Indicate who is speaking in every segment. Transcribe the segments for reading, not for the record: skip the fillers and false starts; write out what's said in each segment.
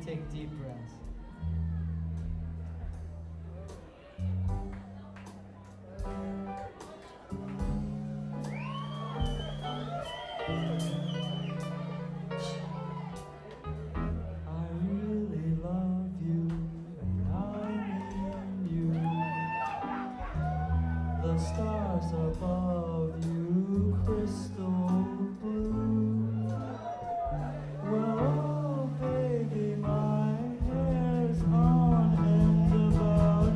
Speaker 1: take deep breaths. I really love you, and I mean you. The stars above you, crystal blue. Well, baby, my hair's on end about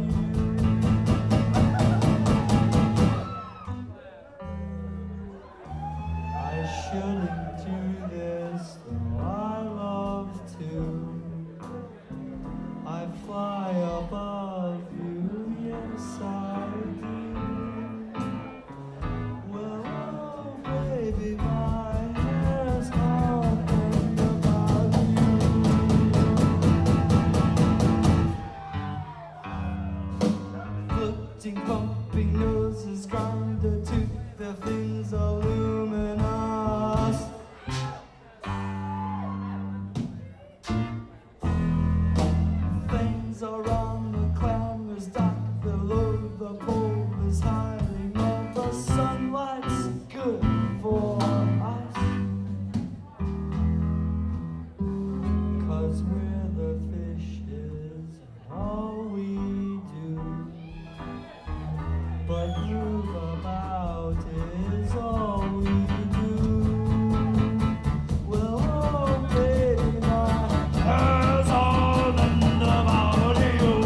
Speaker 1: you. I shouldn't do this, though I love to. I fly above you, yes I do. Well, baby, my hair's on end about you. Floating, pumping noses, grinder to the things are luminous. Things are on the clamors, dark below the pole is hiding. All the sunlight's good for us, 'cause we're the fishes, all we do. But move about is all we do. Well, oh baby, my hair's all in about you.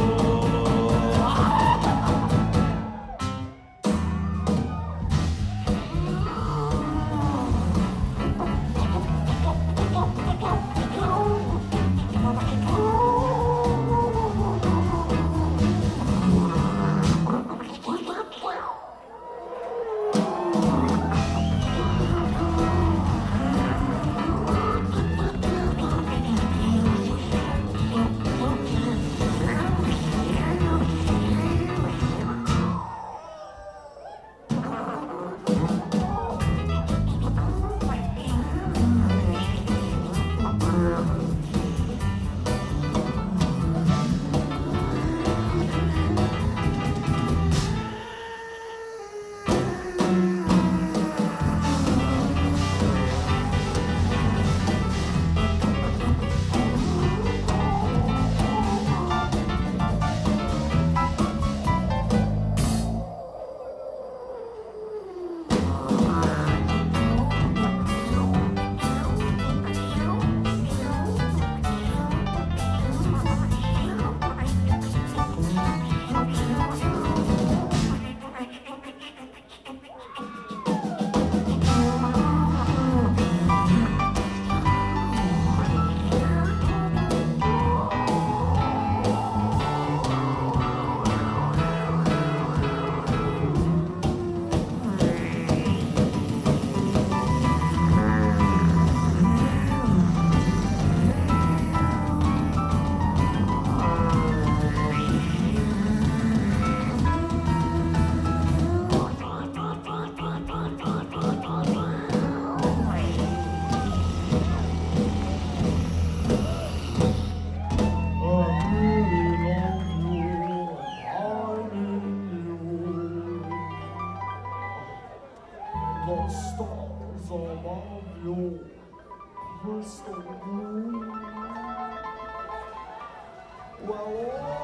Speaker 1: The stars above you, crystal blue. Well,